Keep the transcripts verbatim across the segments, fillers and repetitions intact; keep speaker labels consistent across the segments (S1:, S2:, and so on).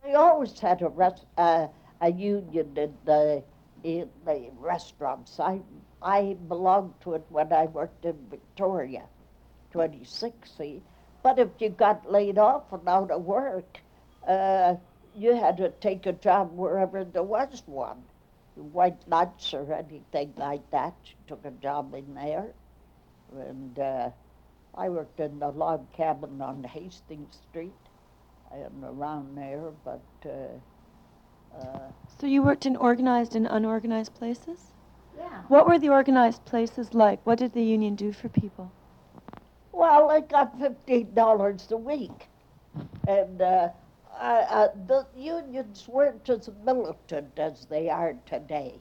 S1: I always had a rest, uh, a union in the in the restaurants. I I belonged to it when I worked in Victoria, twenty-six. See, but if you got laid off and out of work, uh, you had to take a job wherever there was one, White Nuts or anything like that. You took a job in there, and uh, I worked in the log cabin on Hastings Street and around there, but. Uh, uh,
S2: So you worked in organized and unorganized places?
S1: Yeah.
S2: What were the organized places like? What did the union do for people?
S1: Well, I got fifteen dollars a week, and uh, I, uh, the unions weren't as militant as they are today.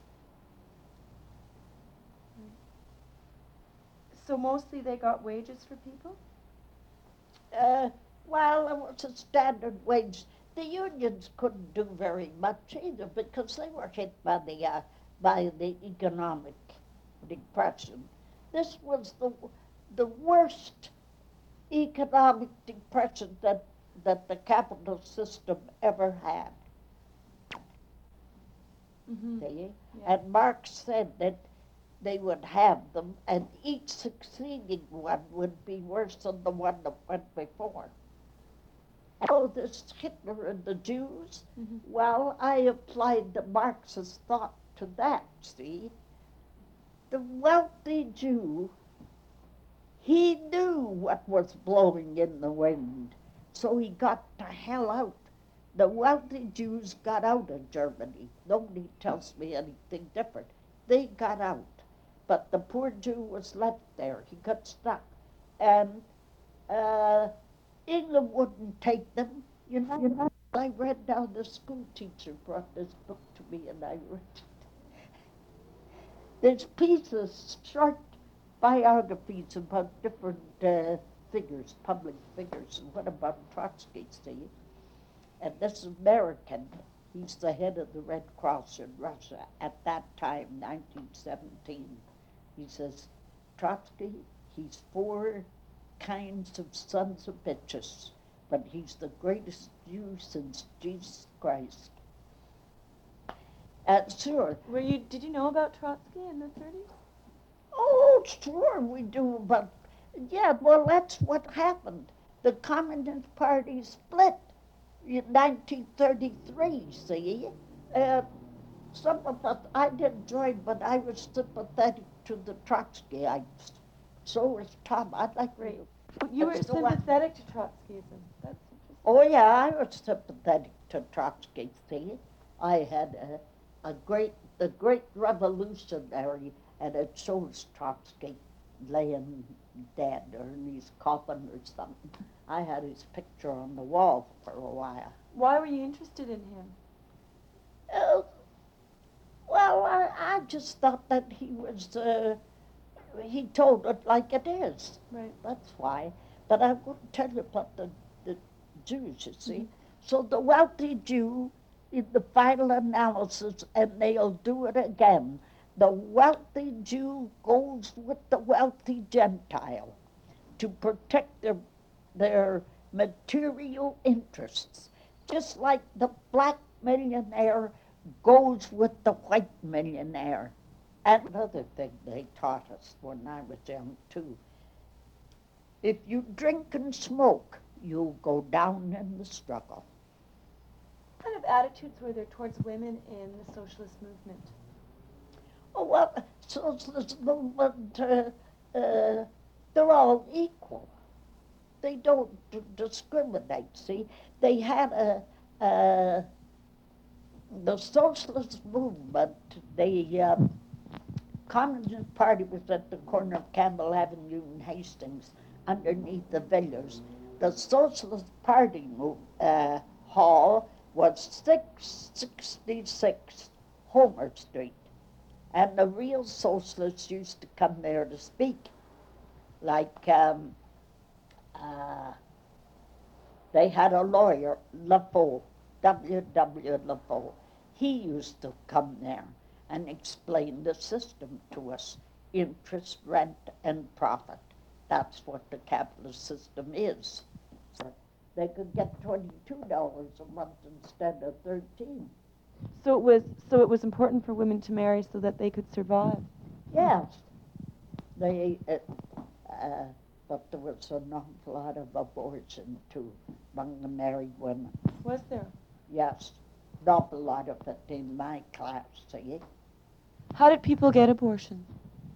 S2: So mostly they got wages for people?
S1: Uh, well, it was a standard wage. The unions couldn't do very much either because they were hit by the uh, by the economic depression. This was the the worst economic depression that that the capital system ever had.
S2: Mm-hmm.
S1: See?
S2: Yeah.
S1: And Marx said that they would have them, and each succeeding one would be worse than the one that went before. Oh, this Hitler and the Jews,
S2: Mm-hmm.
S1: well, I applied the Marxist thought to that, see? The wealthy Jew, he knew what was blowing in the wind, so he got the hell out. The wealthy Jews got out of Germany. Nobody tells me anything different. They got out. But the poor Jew was left there. He got stuck. And uh, England wouldn't take them. You know, you know, I read now the school teacher brought this book to me and I read it. There's pieces, short biographies about different uh, figures, public figures. And what about Trotsky, see? And this American, he's the head of the Red Cross in Russia at that time, nineteen seventeen. He says, Trotsky, he's four kinds of sons of bitches, but he's the greatest Jew since Jesus Christ. And sure.
S2: Were you? Did you know about Trotsky in the thirties?
S1: Oh, sure we do, but yeah, well, that's what happened. The Communist Party split in nineteen thirty-three, see? Uh, some of us, I didn't join, but I was sympathetic to the Trotskyites. So was Tom. I'd like
S2: Right.
S1: you.
S2: You were
S1: That's the one.
S2: sympathetic to Trotskyism. That's interesting.
S1: Oh, yeah, I was sympathetic to Trotsky, see? I had a, a great, the great revolutionary, and it shows Trotsky laying dead or in his coffin or something. I had his picture on the wall for a while.
S2: Why were you interested in him?
S1: Uh, well, I, I just thought that he was, uh, he told it like it is.
S2: Right.
S1: That's why. But I wouldn't tell you about the, the Jews, you see.
S2: Mm-hmm.
S1: So the wealthy Jew, in the final analysis, and they'll do it again, the wealthy Jew goes with the wealthy Gentile to protect their, their material interests, just like the black millionaire goes with the white millionaire. And another thing they taught us when I was young, too, if you drink and smoke, you'll go down in the struggle.
S2: What kind of attitudes were there towards women in the socialist movement?
S1: Oh, well, socialist movement, uh, uh, they're all equal. They don't d- discriminate, see? They had a, uh, the socialist movement, the uh, Communist Party was at the corner of Campbell Avenue and Hastings, underneath the Villiers. The Socialist Party move, uh, hall was six sixty-six Homer Street, and the real socialists used to come there to speak, like um, uh, they had a lawyer, LaFoe, W W LaFoe. He used to come there and explain the system to us, interest, rent, and profit. That's what the capitalist system is. they could get twenty-two dollars a month instead of thirteen.
S2: So it was so it was important for women to marry so that they could survive.
S1: Yes, they, uh, uh, but there was an awful lot of abortion too among the married women.
S2: Was there?
S1: Yes, an awful lot of it in my class, see?
S2: How did people get abortions?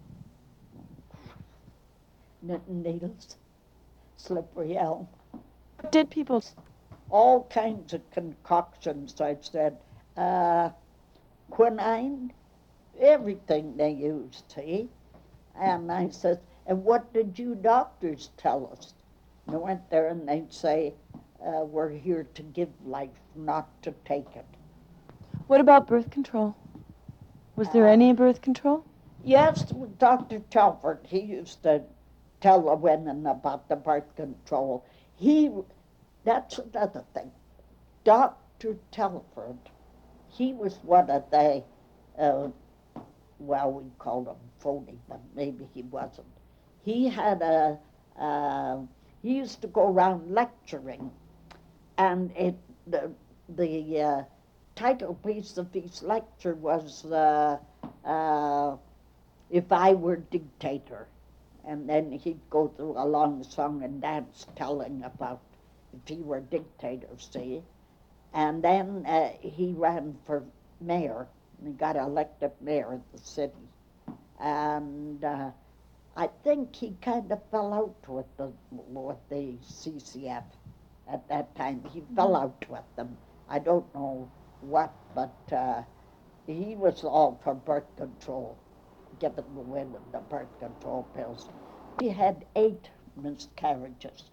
S1: Knitting needles, slippery elm,
S2: What did people?
S1: all kinds of concoctions, I said. Uh, quinine, everything they used, see? And I said, and what did you doctors tell us? And I went there and they'd say, uh, we're here to give life, not to take it.
S2: What about birth control? Was there
S1: Uh,
S2: any birth control?
S1: Yes, Doctor Telford, he used to tell the women about the birth control. He, that's another thing. Doctor Telford, he was one of the, uh, well, we called him phony, but maybe he wasn't. He had a, uh, he used to go around lecturing, and it the, the uh, title piece of his lecture was uh, uh, If I Were Dictator. And then he'd go through a long song and dance telling about if he were dictator, see? And then uh, he ran for mayor, and he got elected mayor of the city. And uh, I think he kind of fell out with the, with the C C F at that time. He mm-hmm. fell out with them. I don't know what, but uh, he was all for birth control, giving the women the birth control pills. He had eight miscarriages.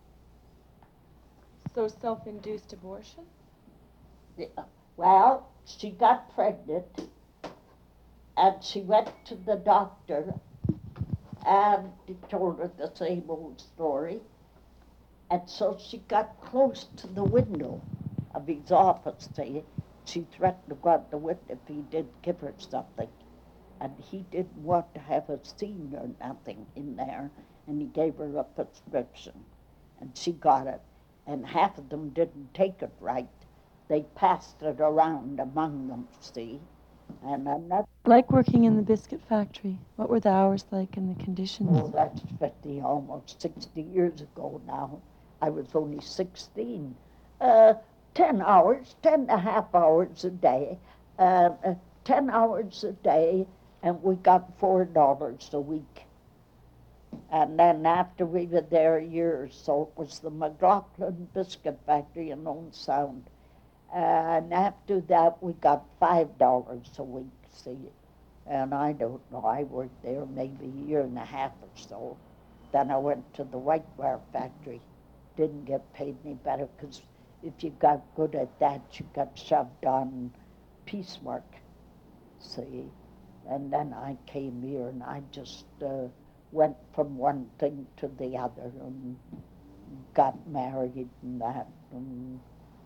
S2: So self-induced abortion?
S1: Yeah. Well, she got pregnant, and she went to the doctor, and he told her the same old story. And so she got close to the window of his office. See? She threatened to go out the window if he didn't give her something. And he didn't want to have a scene or nothing in there, and he gave her a prescription. And she got it, and half of them didn't take it right. They passed it around among them, see? And another...
S2: Like working in the biscuit factory. What were the hours like and the conditions?
S1: Oh, that's fifty, almost sixty years ago now. I was only sixteen. Uh, ten hours, ten and a half hours a day. Uh, uh, ten hours a day, and we got four dollars a week. And then after we were there a year or so, it was the McLaughlin Biscuit Factory in Old Sound. And after that, we got five dollars a week, see. And I don't know, I worked there maybe a year and a half or so. Then I went to the Whiteware Factory. Didn't get paid any better, because if you got good at that, you got shoved on piecework, see. And then I came here, and I just uh, went from one thing to the other, and got married and that. And,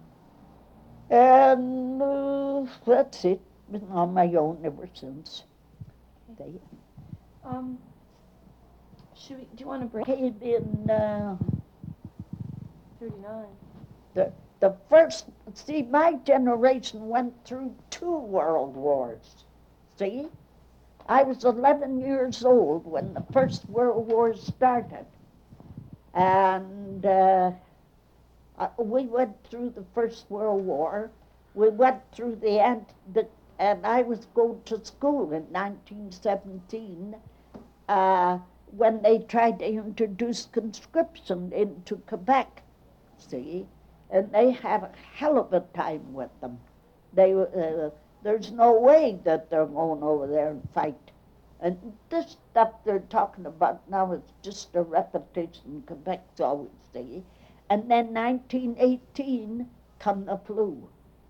S1: and uh, that's it. Been on my own ever since. They
S2: Um, should we, do you want to break?
S1: came in uh,
S2: thirty-nine.
S1: the the first. See, my generation went through two world wars. See, I was eleven years old when the First World War started, and uh, uh, we went through the First World War. We went through the end. The, and I was going to school in nineteen seventeen uh, when they tried to introduce conscription into Quebec, see? And they had a hell of a time with them. They, uh, there's no way that they're going over there and fight. And this stuff they're talking about now is just a repetition. Quebec's always, see? And then nineteen eighteen come the flu.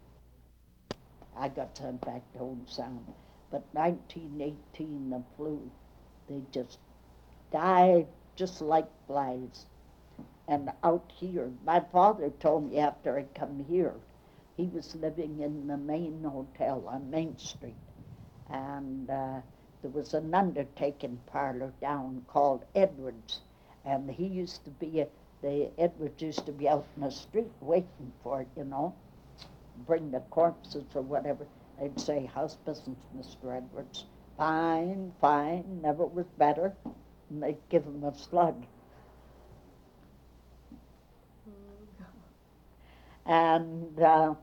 S1: I got sent back to Old Sound. But nineteen eighteen, the flu, they just died just like flies. And out here, my father told me after I come here, he was living in the main hotel on Main Street. And uh, there was an undertaking parlor down called Edwards. And he used to be a, They, Edwards used to be out in the street waiting for it, you know, bring the corpses or whatever. They'd say, how's business, Mister Edwards? Fine, fine, never was better. And they'd give him a slug. And uh,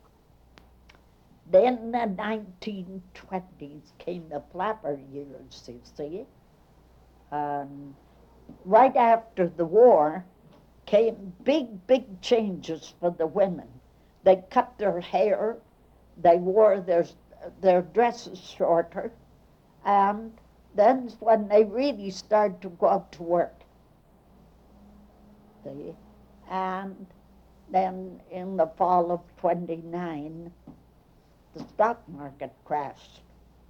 S1: then the nineteen twenties came the flapper years, you see. Um, right after the war came big, big changes for the women. They cut their hair, they wore their, their dresses shorter, and then when they really started to go out to work. See? And then in the fall of twenty-nine, the stock market crashed.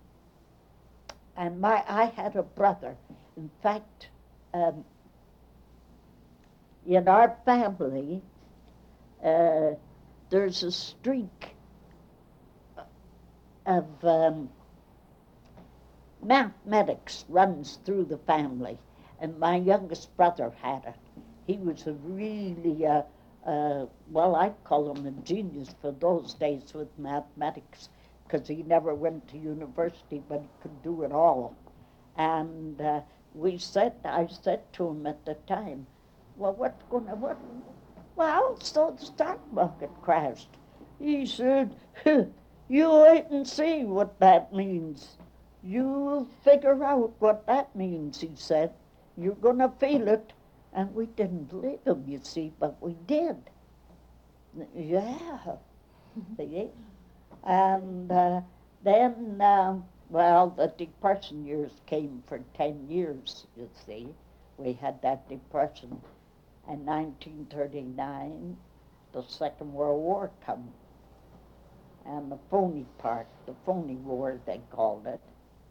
S1: And my, I had a brother. In fact, um, in our family, uh, there's a streak of um, mathematics runs through the family, and my youngest brother had it. He was a really, uh, uh, well, I'd call him a genius for those days with mathematics, because he never went to university, but he could do it all. And uh, we said, I said to him at the time, well, what's going to, what? Well, so the stock market crashed. He said, you wait and see what that means. You'll figure out what that means, he said. You're going to feel it. And we didn't believe him, you see, but we did. Yeah. See? And uh, then, uh, well, the Depression years came for ten years, you see. We had that Depression. In nineteen thirty-nine, the Second World War come. And the phony part, the phony war, they called it.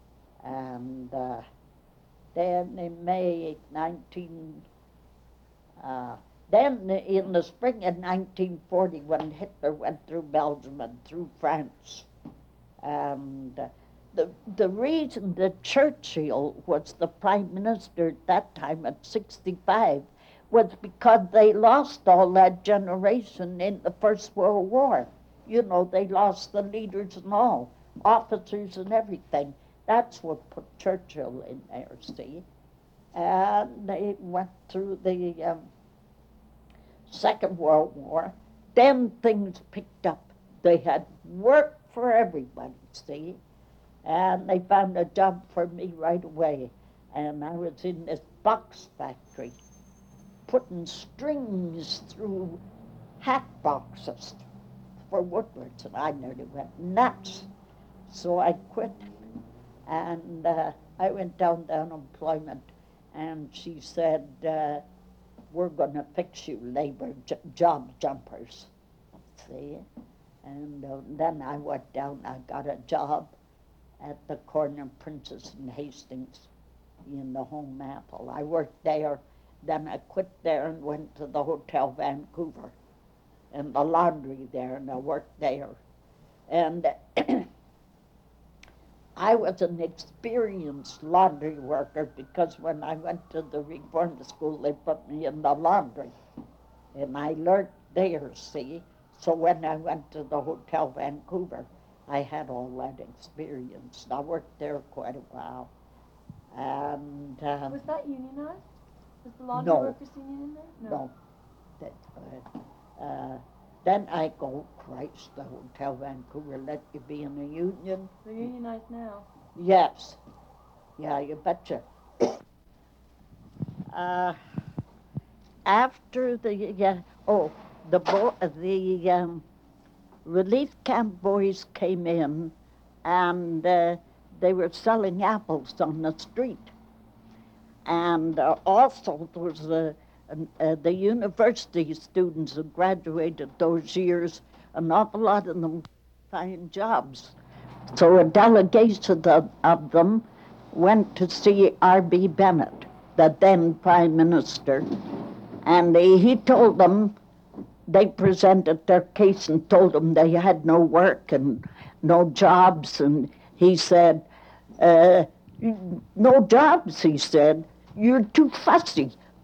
S1: And uh, then in May nineteen... Uh, then in the spring of nineteen forty, when Hitler went through Belgium and through France, and uh, the the reason that Churchill was the prime minister at that time at sixty-five was because they lost all that generation in the First World War. You know, they lost the leaders and all, officers and everything. That's what put Churchill in there, see? And they went through the um, Second World War. Then things picked up. They had work for everybody, see? And they found a job for me right away. And I was in this box factory, putting strings through hat boxes for Woodwards, and I nearly went nuts. So I quit, and uh, I went down to unemployment. And she said, uh, we're going to fix you labor j- job jumpers, see? And uh, then I went down, I got a job at the corner of Princess and Hastings in the Home Apple. I worked there, then I quit there and went to the Hotel Vancouver and the laundry there, and I worked there. And I was an experienced laundry worker because when I went to the reform school, they put me in the laundry. And I learned there, see? So when I went to the Hotel Vancouver, I had all that experience. I worked there quite a while. And uh,
S2: Was that unionized? Was the laundry
S1: no,
S2: workers union in there?
S1: no. That, uh, uh, then I go, Christ, the Hotel Vancouver let you be in a union.
S2: They're unionized now.
S1: Yes. Yeah, you betcha. uh, after the, uh, oh, the, bo- the um, relief camp boys came in, and uh, they were selling apples on the street. And uh, also there was the, uh, the university students who graduated those years, an awful lot of them find jobs. So a delegation of, of them went to see R B Bennett, the then prime minister, and he, he told them, they presented their case and told them they had no work and no jobs, and he said, uh, no jobs, he said, you're too fussy.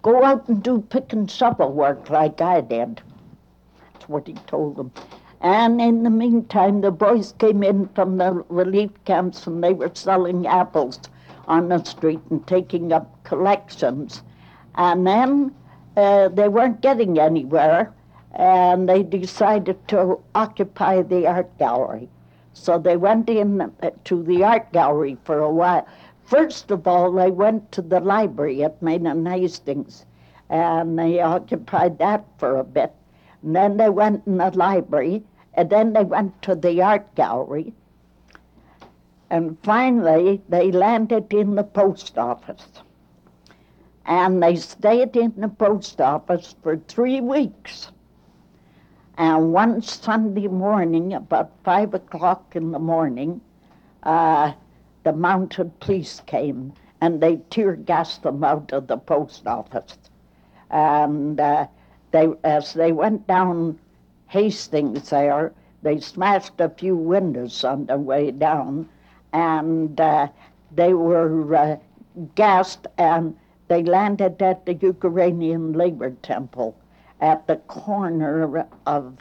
S1: go out and do pick and shovel work like I did. That's what he told them. And in the meantime, the boys came in from the relief camps and they were selling apples on the street and taking up collections. And then uh, they weren't getting anywhere, and they decided to occupy the art gallery. So they went in to the art gallery for a while. First of all, they went to the library at Main and Hastings, and they occupied that for a bit. And then they went in the library, and then they went to the art gallery. And finally, they landed in the post office. And they stayed in the post office for three weeks. And one Sunday morning, about five o'clock in the morning, uh, the mounted police came and they tear gassed them out of the post office. And uh, they, as they went down Hastings there, they smashed a few windows on the way down, and uh, they were uh, gassed, and they landed at the Ukrainian Labor Temple at the corner of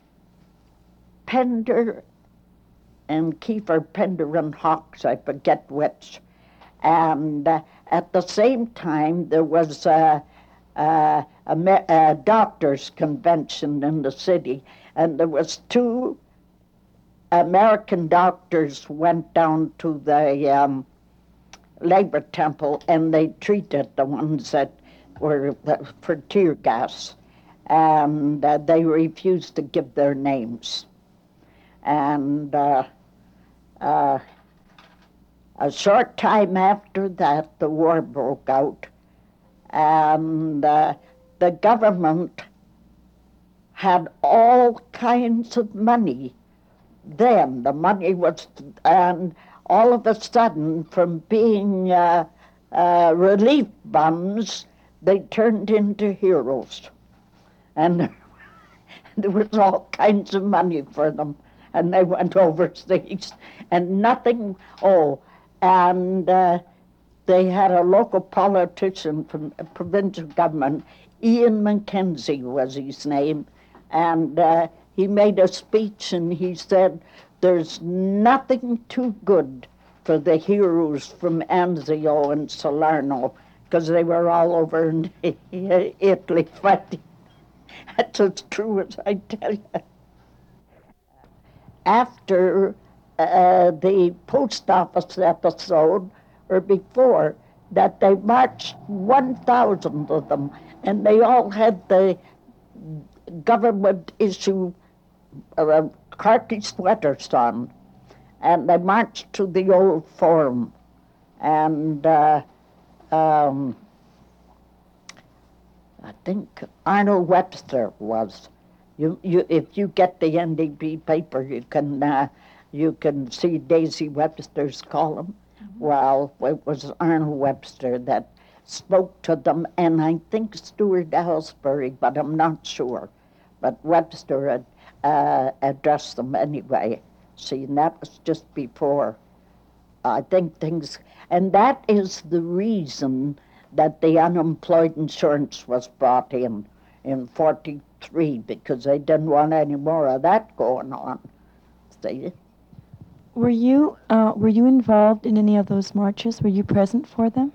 S1: Pender and Kiefer, Pender and Hawks, I forget which. And uh, at the same time, there was a, a, a, a doctors' convention in the city, and there was two American doctors went down to the um, Labor Temple, and they treated the ones that were for tear gas, and uh, they refused to give their names. And uh, uh, a short time after that, the war broke out, and uh, the government had all kinds of money. Then the money was, and all of a sudden, from being uh, uh, relief bums, they turned into heroes. And there was all kinds of money for them, and they went overseas, and nothing, oh, and uh, they had a local politician from the provincial government, Ian Mackenzie was his name, and uh, he made a speech and he said, there's nothing too good for the heroes from Anzio and Salerno, because they were all over in Italy fighting. That's as true as I tell you. After uh, the post office episode, or before, that they marched one thousand of them, and they all had the government issue uh, khaki sweaters on, and they marched to the old forum, and uh, um, I think Arnold Webster was. You, you, if you get the N D P paper, you can uh, you can see Daisy Webster's column. Mm-hmm. Well, it was Arnold Webster that spoke to them, and I think Stuart Ellsbury, but I'm not sure. But Webster had uh, addressed them anyway. See, and that was just before. I think things, and that is the reason that the unemployed insurance was brought in in forty-three, because they didn't want any more of that going on. See?
S3: Were you uh, were you involved in any of those marches? Were you present for them?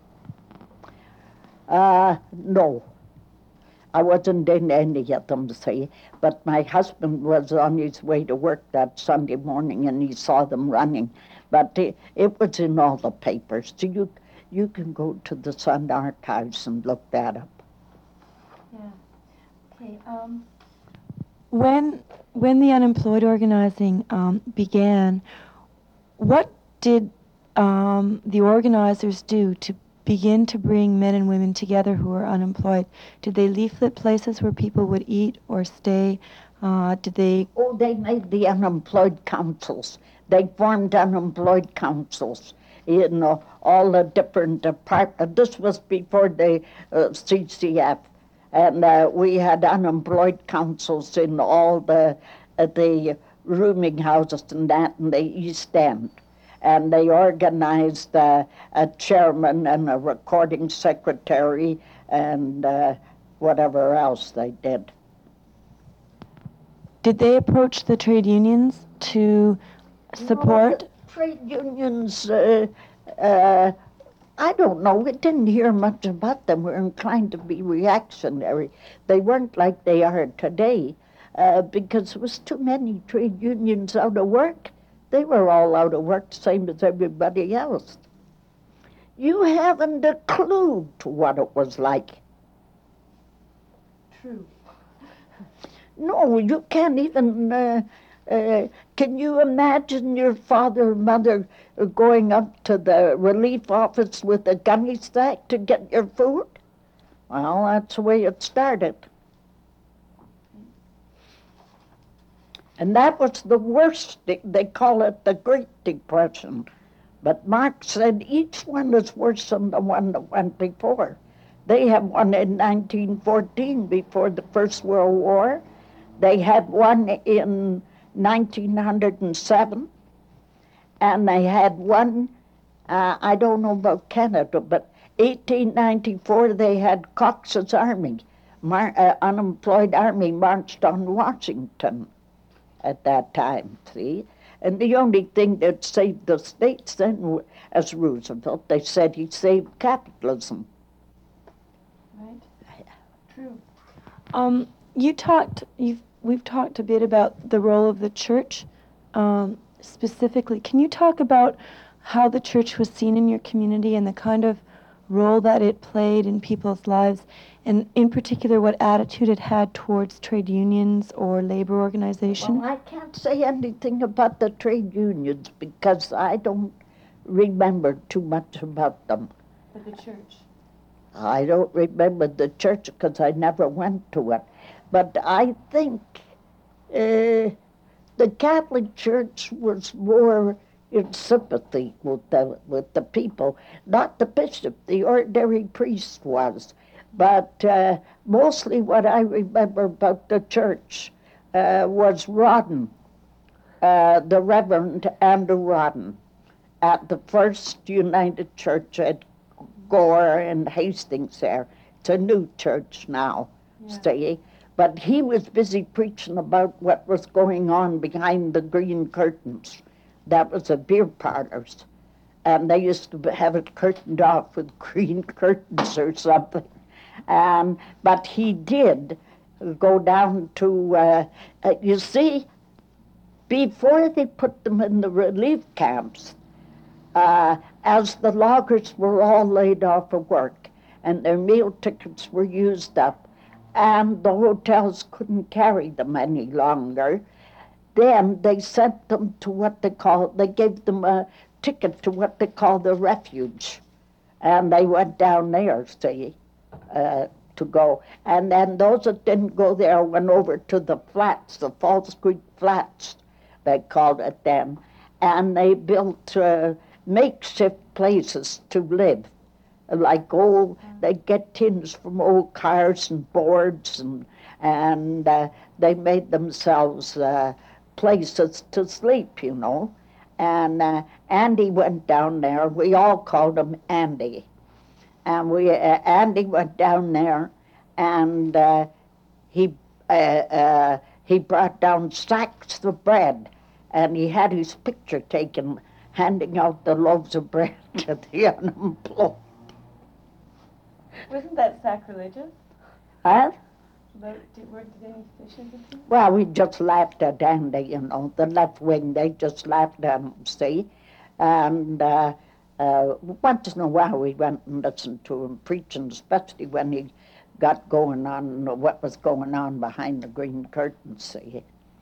S1: Uh, no. I wasn't in any of them, see, but my husband was on his way to work that Sunday morning and he saw them running. But it, it was in all the papers. So you, you can go to the Sun Archives and look that up.
S2: Yeah. Okay. Um.
S3: When when the unemployed organizing um, began, what did um, the organizers do to begin to bring men and women together who were unemployed? Did they leaflet places where people would eat or stay? Uh, did they?
S1: Oh, they made the unemployed councils. They formed unemployed councils. You know, all the different departments. This was before the uh, C C F. And uh, we had unemployed councils in all the uh, the rooming houses and that in the East End. And they organized uh, a chairman and a recording secretary and uh, whatever else they did.
S3: Did they approach the trade unions to support?
S1: No, the trade unions, uh, uh, I don't know. We didn't hear much about them. We're inclined to be reactionary. They weren't like they are today uh, because there was too many trade unions out of work. They were all out of work, same as everybody else. You haven't a clue to what it was like.
S2: True.
S1: No, you can't even, uh, uh, can you imagine your father or mother going up to the relief office with a gunny sack to get your food? Well, that's the way it started. And that was the worst, they call it the Great Depression. But Marx said each one is worse than the one that went before. They had one in nineteen fourteen before the First World War. They had one in nineteen oh seven, and they had one, uh, I don't know about Canada, but eighteen ninety-four they had Cox's Army, Mar- uh, unemployed army marched on Washington at that time, see? And the only thing that saved the states then, as Roosevelt, they said he saved capitalism.
S2: Right? True.
S3: Um, you talked. You've we've talked a bit about the role of the church, um, specifically. Can you talk about how the church was seen in your community and the kind of role that it played in people's lives, and in particular, what attitude it had towards trade unions or labor organization?
S1: Well, I can't say anything about the trade unions because I don't remember too much about them.
S2: But the church.
S1: I don't remember the church because I never went to it. But I think uh, the Catholic Church was more in sympathy with the, with the people, not the bishop, the ordinary priest was. But uh, mostly what I remember about the church uh, was Rawdon, uh, the Reverend Andrew Rawdon, at the First United Church at Gore and Hastings there. It's a new church now,
S2: Yeah.
S1: see? But he was busy preaching about what was going on behind the green curtains. That was the beer parlors. And they used to have it curtained off with green curtains or something. Um, but he did go down to, uh, uh, you see, before they put them in the relief camps, uh, as the loggers were all laid off of work and their meal tickets were used up and the hotels couldn't carry them any longer, then they sent them to what they call, they gave them a ticket to what they call the refuge. And they went down there, see, uh, to go. And then those that didn't go there went over to the flats, the Falls Creek Flats, they called it then. And they built uh, makeshift places to live. Like old, they'd get tins from old cars and boards, and, and uh, they made themselves uh, places to sleep, you know. And uh, Andy went down there. We all called him Andy. And we, uh, Andy went down there, and uh, he uh, uh, he brought down sacks of bread, and he had his picture taken, handing out the loaves of bread to the unemployed.
S2: Wasn't that sacrilegious?
S1: Huh?
S2: But did, were, did any officials appear?
S1: Well, we just laughed at Andy, you know, the left wing, they just laughed at him, see? And uh, uh, once in a while we went and listened to him preaching, especially when he got going on what was going on behind the green curtains, see?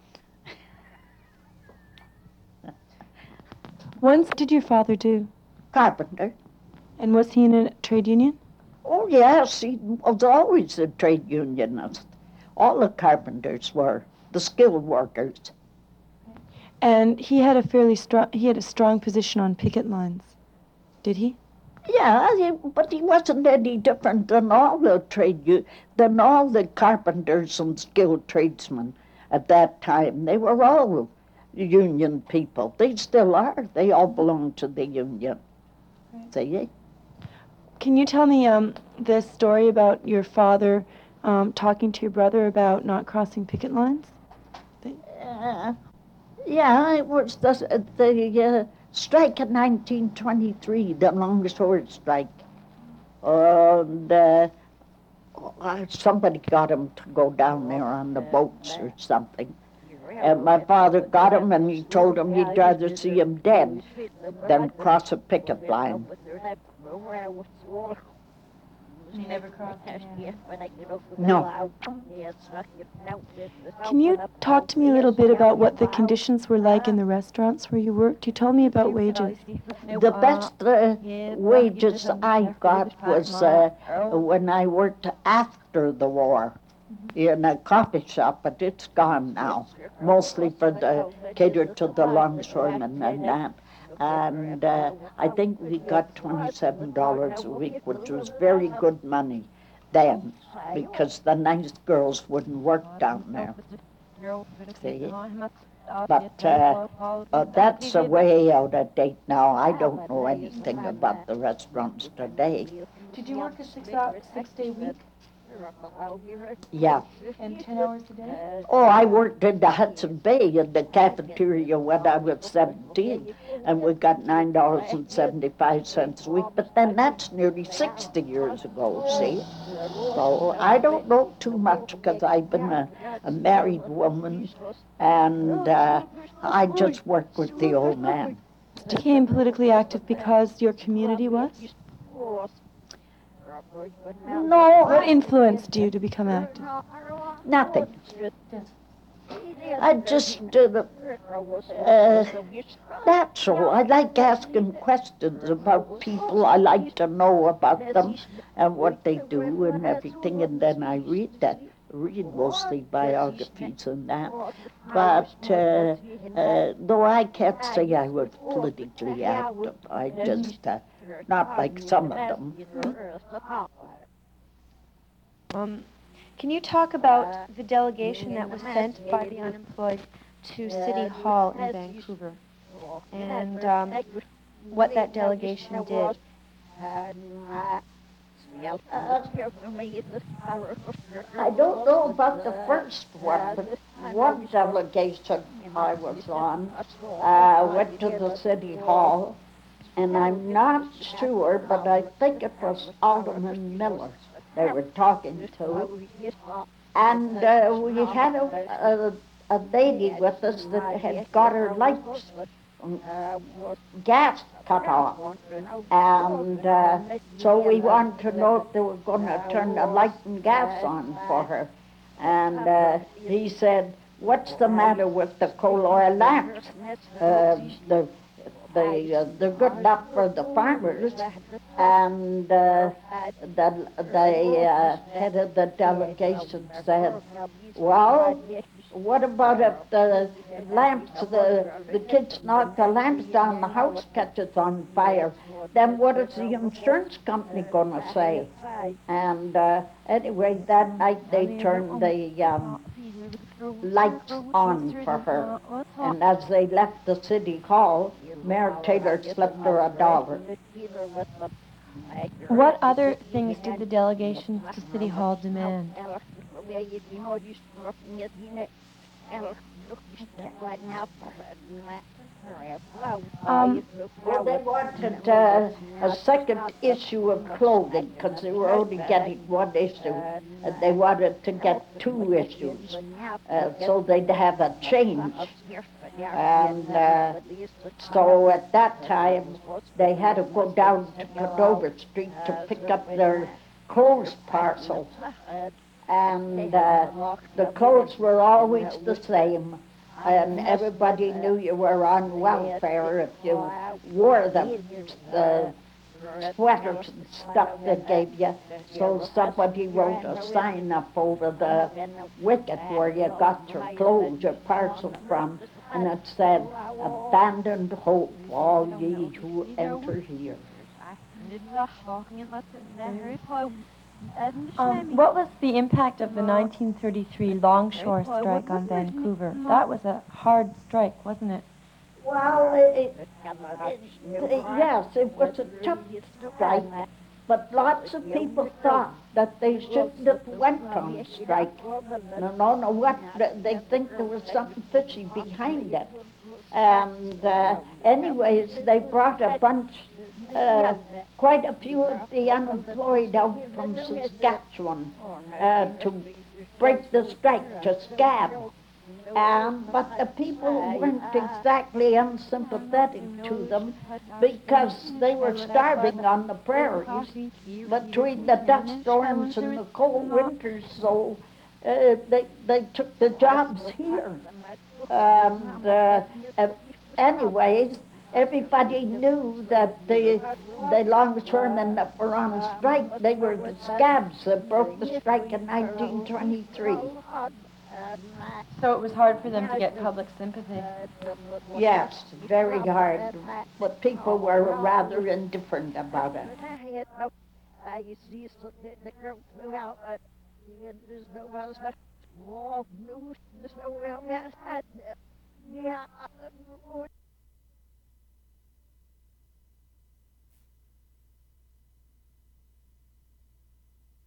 S3: What did your father do?
S1: Carpenter.
S3: And was he in a trade union?
S1: Oh, yes, he was always a trade unionist. All the carpenters were, the skilled workers.
S3: And he had a fairly strong, he had a strong position on picket lines, did he?
S1: Yeah, he, but he wasn't any different than all the trade, u- than all the carpenters and skilled tradesmen at that time. They were all union people. They still are. They all belong to the union.
S2: Right.
S1: See?
S3: can you tell me um, this story about your father um, talking to your brother about not crossing picket lines?
S1: Uh, yeah, it was the, the uh, strike in nineteen twenty-three, the longshore strike. And uh, uh, somebody got him to go down there on the boats or something. And my father got him, and he told him he'd rather see him dead than cross a picket line.
S3: You never crossed it.
S1: No.
S3: Can you talk to me a little bit about what the conditions were like in the restaurants where you worked? You told me about wages.
S1: The best uh, wages I got was uh, when I worked after the war in a coffee shop, but it's gone now, mostly for the catered to the longshoremen and that. And uh, I think we got twenty-seven dollars a week, which was very good money then, because the nice girls wouldn't work down there. See? But uh, uh, that's a way out of date now. I don't know anything about the restaurants today.
S3: Did you work a six hour, six day week
S1: Yeah.
S3: and ten hours a day?
S1: Oh, I worked in the Hudson Bay in the cafeteria when I was seventeen, and we got nine dollars and seventy-five cents a week. But then that's nearly sixty years ago, see? So I don't know too much because I've been a, a married woman, and uh, I just work with the old man.
S3: Became politically active because your community was?
S1: No,
S3: What influenced you to become active?
S1: nothing. I just uh, uh, natural. I like asking questions about people. I like to know about them and what they do and everything, and then I read that. Read mostly biographies and that. But uh, uh, though I can't say I was politically active, I just uh, not like some of them.
S2: Um, can you talk about the delegation that was sent by the unemployed to City Hall in Vancouver, and um, what that delegation did?
S1: I don't know about the first one, but one delegation I was on uh, went to the city hall, and I'm not sure, but I think it was Alderman Miller they were talking to. And uh, we had a, a, a lady with us that had got her lights, um, gas cut off. And uh, so we wanted to know if they were going to turn the light and gas on for her. And uh, he said, "What's the matter with the coal oil lamps? Uh, the they, uh, they're good enough for the farmers." And uh, the, the uh, head of the delegation said, "Well, what about if the lamps, the, the kids knock the lamps down, the house catches on fire? Then what is the insurance company going to say?" And uh, anyway, that night they turned the um, lights on for her. And as they left the city hall, Mayor Taylor slipped her a dollar.
S2: What other things did the delegation to City Hall demand?
S1: Um, well, they wanted uh, a second issue of clothing because they were only getting one issue, and they wanted to get two issues, uh, so they'd have a change. And uh, so at that time, they had to go down to Cordova Street to pick up their clothes parcel. And uh, the clothes were always the same, and everybody knew you were on welfare if you wore them, the sweaters and stuff they gave you. So somebody wrote a sign up over the wicket where you got your clothes, your parcel from, and it said, "Abandoned hope, all ye who enter here."
S2: Um, what was the impact of the nineteen thirty-three longshore strike on Vancouver? That was a hard strike, wasn't it?
S1: Well, it, it, it, yes, it was a tough strike, But lots of people thought that they shouldn't have went on strike. No, no, no, what, they think there was something fishy behind it. And uh, anyways, they brought a bunch, uh, quite a few of the unemployed out from Saskatchewan uh, to break the strike, to scab. Um, but the people weren't exactly unsympathetic to them because they were starving on the prairies between the dust storms and the cold winters, so uh, they, they took the jobs here. And uh, uh, anyways, everybody knew that the, the longshoremen that were on strike, they were the scabs that broke the strike in nineteen twenty-three.
S2: So it was hard for them to get public sympathy.
S1: Yes, very hard, but people were rather indifferent about it.